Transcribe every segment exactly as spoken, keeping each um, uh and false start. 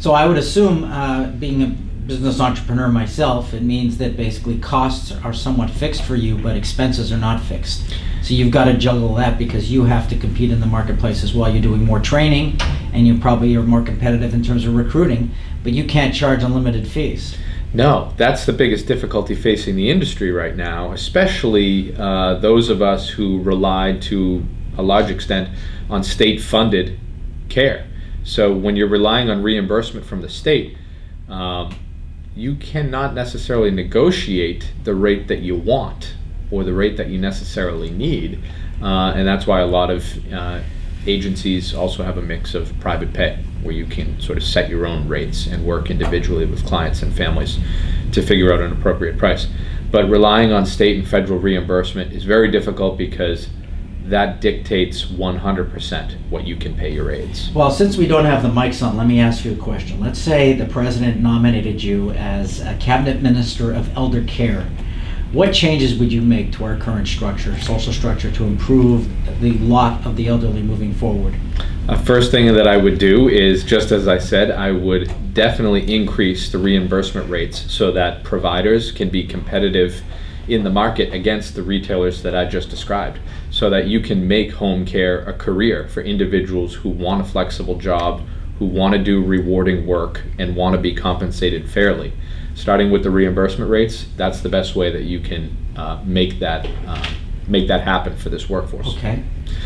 So I would assume, uh, being a business entrepreneur myself, it means that basically costs are somewhat fixed for you, but expenses are not fixed. So you've got to juggle that because you have to compete in the marketplace as well. You're doing more training and you probably are more competitive in terms of recruiting, but you can't charge unlimited fees. No, that's the biggest difficulty facing the industry right now, especially uh, those of us who relied to a large extent on state-funded care. So when you're relying on reimbursement from the state, um, you cannot necessarily negotiate the rate that you want or the rate that you necessarily need. Uh, and that's why a lot of uh, agencies also have a mix of private pay, where you can sort of set your own rates and work individually with clients and families to figure out an appropriate price. But relying on state and federal reimbursement is very difficult because that dictates one hundred percent what you can pay your aides. Well, since we don't have the mics on, let me ask you a question. Let's say the president nominated you as a cabinet minister of elder care. What changes would you make to our current structure, social structure, to improve the lot of the elderly moving forward? Uh, first thing that I would do is, just as I said, I would definitely increase the reimbursement rates so that providers can be competitive in the market against the retailers that I just described, so that you can make home care a career for individuals who want a flexible job, who want to do rewarding work, and want to be compensated fairly. Starting with the reimbursement rates, that's the best way that you can uh, make that uh, make that happen for this workforce. Okay.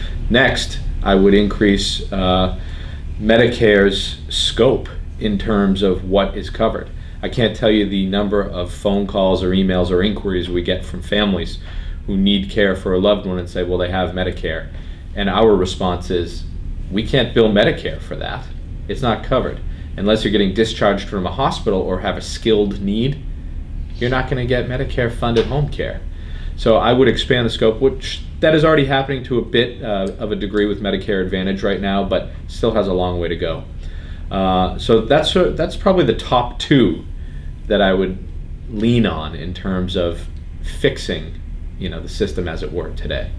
Next, I would increase uh, Medicare's scope in terms of what is covered. I can't tell you the number of phone calls or emails or inquiries we get from families who need care for a loved one and say, well, they have Medicare. And our response is, we can't bill Medicare for that. It's not covered. Unless you're getting discharged from a hospital or have a skilled need, you're not going to get Medicare funded home care. So I would expand the scope, which that is already happening to a bit uh, of a degree with Medicare Advantage right now, but still has a long way to go. Uh, so that's uh, that's probably the top two that I would lean on in terms of fixing, you know, the system as it were today.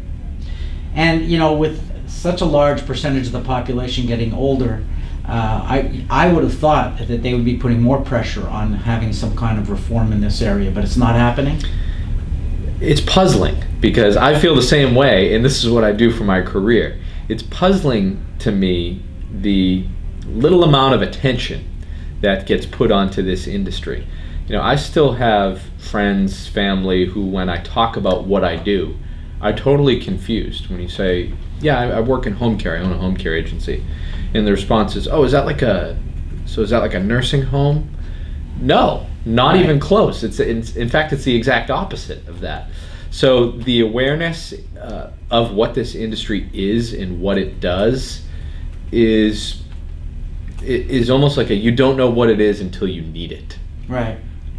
And you know, with such a large percentage of the population getting older, uh, I I would have thought that they would be putting more pressure on having some kind of reform in this area, but it's not happening. It's puzzling because I feel the same way, and this is what I do for my career. It's puzzling to me the little amount of attention that gets put onto this industry. You know, I still have friends, family who, when I talk about what I do, are totally confused when you say, yeah, I, I work in home care, I own a home care agency. And the response is, oh, is that like a, so is that like a nursing home? No, not Right. even close. It's, it's in fact, it's the exact opposite of that. So the awareness uh, of what this industry is and what it does is, is almost like a, you don't know what it is until you need it. Right.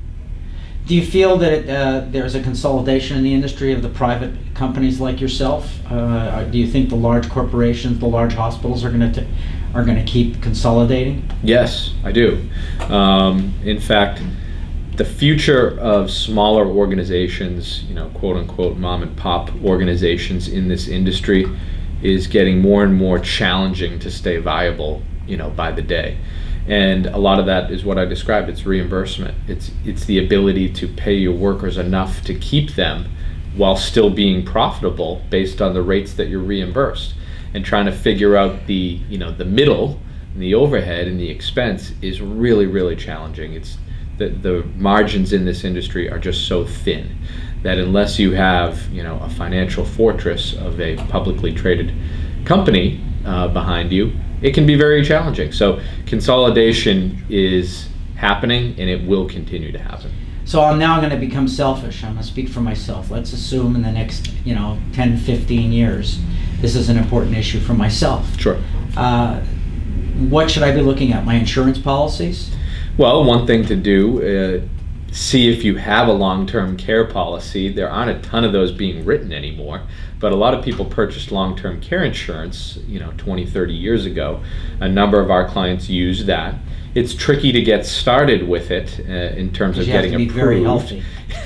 Do you feel that it, uh, there's a consolidation in the industry of the private companies like yourself? Uh, do you think the large corporations, the large hospitals, are going to are going to keep consolidating? Yes, I do. Um, in fact, the future of smaller organizations, you know, quote unquote mom and pop organizations in this industry, is getting more and more challenging to stay viable, you know, by the day. And a lot of that is what I described. It's reimbursement. It's it's the ability to pay your workers enough to keep them while still being profitable based on the rates that you're reimbursed. And trying to figure out the, you know, the middle, and the overhead and the expense is really, really challenging. It's the the margins in this industry are just so thin that unless you have, you know, a financial fortress of a publicly traded company uh, behind you, it can be very challenging. So consolidation is happening, and it will continue to happen. So I'm now going to become selfish. I'm going to speak for myself. Let's assume in the next, you know, ten, fifteen years, this is an important issue for myself. Sure. Uh, what should I be looking at? My insurance policies? Well, one thing to do, uh, see if you have a long-term care policy. There aren't a ton of those being written anymore, but a lot of people purchased long-term care insurance, you know, twenty, thirty years ago. A number of our clients use that. It's tricky to get started with it uh, in terms of You getting have to be approved. very healthy.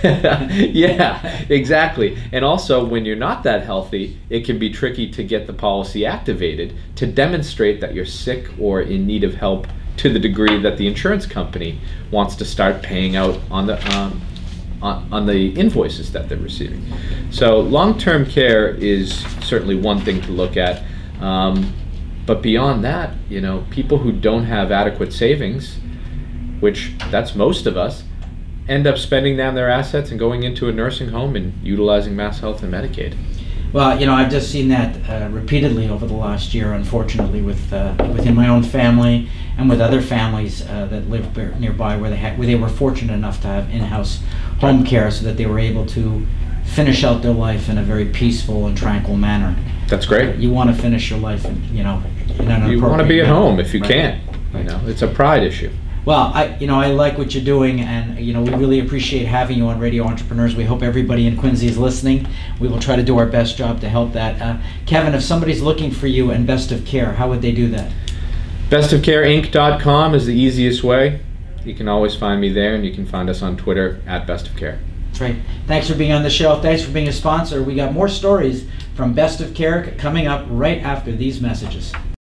Yeah, exactly. And also, when you're not that healthy, it can be tricky to get the policy activated to demonstrate that you're sick or in need of help to the degree that the insurance company wants to start paying out on the um, on, on the invoices that they're receiving. So long-term care is certainly one thing to look at, um, but beyond that, you know, people who don't have adequate savings, which that's most of us, end up spending down their assets and going into a nursing home and utilizing Mass Health and Medicaid. Well, you know, I've just seen that uh, repeatedly over the last year, unfortunately, with uh, within my own family and with other families uh, that live b- nearby, where they had, where they were fortunate enough to have in-house home care, so that they were able to finish out their life in a very peaceful and tranquil manner. That's great. You want to finish your life, in, you know, in an You want to be at home if you Right. can. Right. You know, it's a pride issue. Well, I, you know, I like what you're doing, and you know, we really appreciate having you on Radio Entrepreneurs. We hope everybody in Quincy is listening. We will try to do our best job to help that. Uh, Kevin, if somebody's looking for you and Best of Care, how would they do that? best of care inc dot com is the easiest way. You can always find me there, and you can find us on Twitter at Best of Care. That's right. Thanks for being on the show. Thanks for being a sponsor. We got more stories from Best of Care coming up right after these messages.